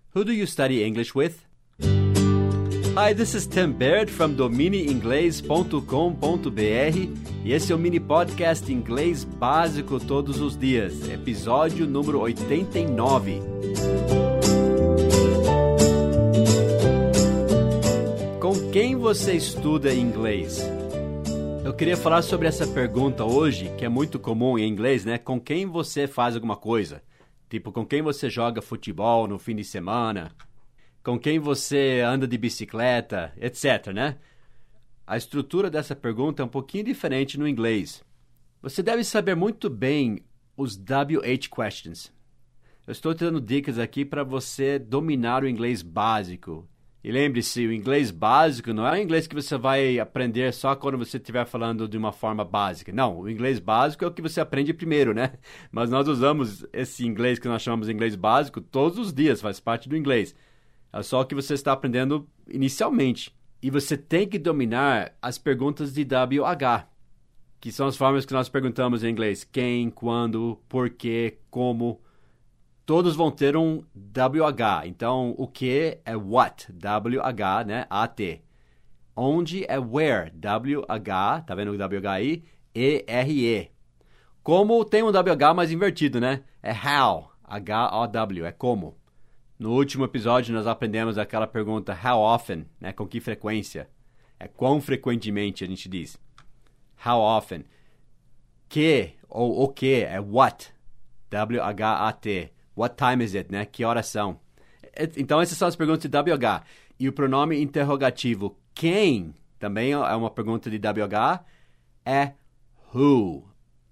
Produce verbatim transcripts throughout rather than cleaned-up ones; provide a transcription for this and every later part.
Who do you study English with? Hi, this is Tim Baird from domine inglês ponto com ponto b r e esse é o mini podcast Inglês Básico Todos os Dias, episódio número oitenta e nove. Com quem você estuda inglês? Eu queria falar sobre essa pergunta hoje, que é muito comum em inglês, né? Com quem você faz alguma coisa? Tipo, com quem você joga futebol no fim de semana? Com quem você anda de bicicleta, etcétera, né? A estrutura dessa pergunta é um pouquinho diferente no inglês. Você deve saber muito bem os W H questions. Eu estou te dando dicas aqui para você dominar o inglês básico. E lembre-se, o inglês básico não é o inglês que você vai aprender só quando você estiver falando de uma forma básica. Não, o inglês básico é o que você aprende primeiro, né? Mas nós usamos esse inglês que nós chamamos de inglês básico todos os dias, faz parte do inglês. É só o que você está aprendendo inicialmente. E você tem que dominar as perguntas de W H, que são as formas que nós perguntamos em inglês. Quem, quando, porquê, como. Todos vão ter um W H. Então, o que é what? W H, né? A T. Onde é where? W H, tá vendo o W H aí? E R E. Como tem um W H mais invertido, né? É how. H O W, é como. No último episódio, nós aprendemos aquela pergunta how often, né? Com que frequência? É quão frequentemente, a gente diz. How often. Que, ou o que, é what. W H A T. What time is it, né? Que horas são? Então, essas são as perguntas de W H. E o pronome interrogativo quem, também é uma pergunta de W H, é who.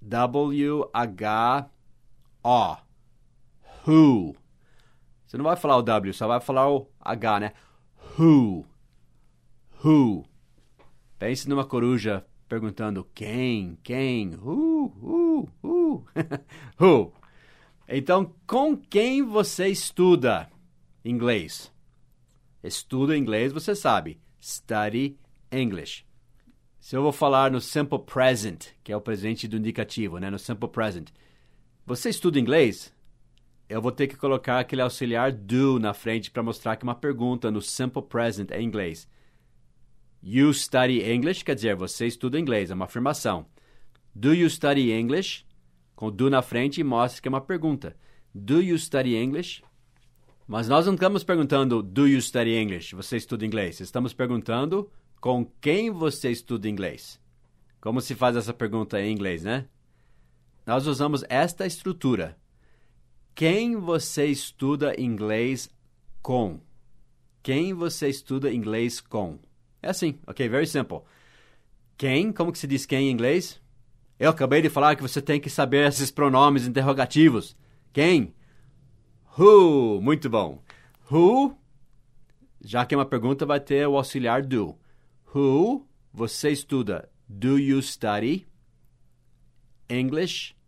W H O. Who. Você não vai falar o W, só vai falar o H, né? Who. Who. Pense numa coruja perguntando quem, quem, who, who, who. Who. Então, com quem você estuda inglês? Estuda inglês, você sabe. Study English. Se eu vou falar no simple present, que é o presente do indicativo, né? No simple present. Você estuda inglês? Eu vou ter que colocar aquele auxiliar do na frente para mostrar que uma pergunta no simple present é inglês. You study English, quer dizer, você estuda inglês, é uma afirmação. Do you study English? Com do na frente mostra que é uma pergunta. Do you study English? Mas nós não estamos perguntando do you study English? Você estuda inglês. Estamos perguntando com quem você estuda inglês. Como se faz essa pergunta em inglês, né? Nós usamos esta estrutura. Quem você estuda inglês com? Quem você estuda inglês com? É assim, ok? Very simple. Quem? Como que se diz quem em inglês? Eu acabei de falar que você tem que saber esses pronomes interrogativos. Quem? Who. Muito bom. Who, já que é uma pergunta, vai ter o auxiliar do. Who, você estuda. Do you study English?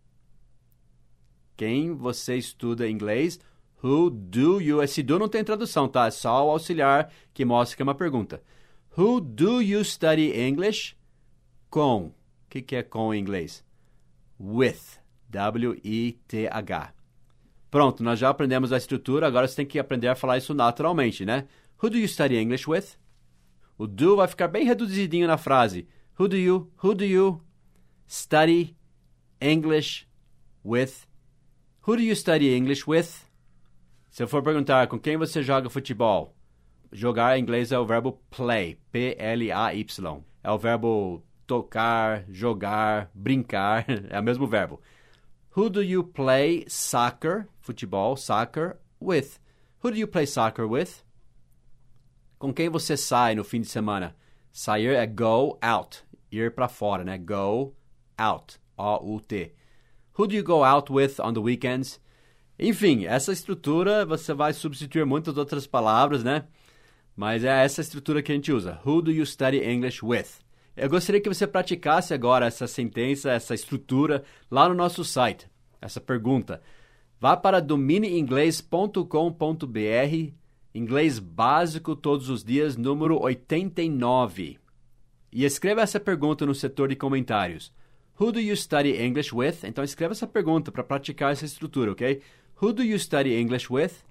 Quem você estuda inglês? Who do you... Esse do não tem tradução, tá? É só o auxiliar que mostra que é uma pergunta. Who do you study English? Com. O que, que é com em inglês? With. W I T H. Pronto, nós já aprendemos a estrutura, agora você tem que aprender a falar isso naturalmente, né? Who do you study English with? O do vai ficar bem reduzidinho na frase. Who do you, who do you study English with? Who do you study English with? Se eu for perguntar com quem você joga futebol, jogar em inglês é o verbo play, P L A Y. É o verbo tocar, jogar, brincar, é o mesmo verbo. Who do you play soccer, futebol, soccer, with? Who do you play soccer with? Com quem você sai no fim de semana? Sair é go out, ir para fora, né? Go out, O U T. Who do you go out with on the weekends? Enfim, essa estrutura você vai substituir muitas outras palavras, né? Mas é essa estrutura que a gente usa. Who do you study English with? Eu gostaria que você praticasse agora essa sentença, essa estrutura, lá no nosso site. Essa pergunta. Vá para domine inglês ponto com ponto b r, Inglês Básico Todos os Dias, número oitenta e nove. E escreva essa pergunta no setor de comentários. Who do you study English with? Então escreva essa pergunta para praticar essa estrutura, ok? Who do you study English with?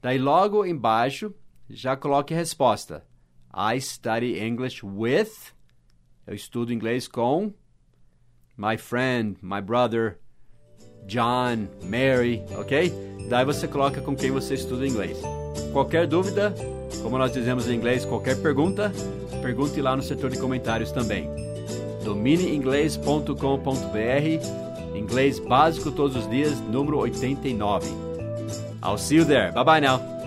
Daí logo embaixo, já coloque a resposta. I study English with... Eu estudo inglês com... My friend, my brother, John, Mary, ok? Daí você coloca com quem você estuda inglês. Qualquer dúvida, como nós dizemos em inglês, qualquer pergunta, pergunte lá no setor de comentários também. domine inglês ponto com ponto b r, inglês básico todos os dias, número oitenta e nove. I'll see you there. Bye bye now.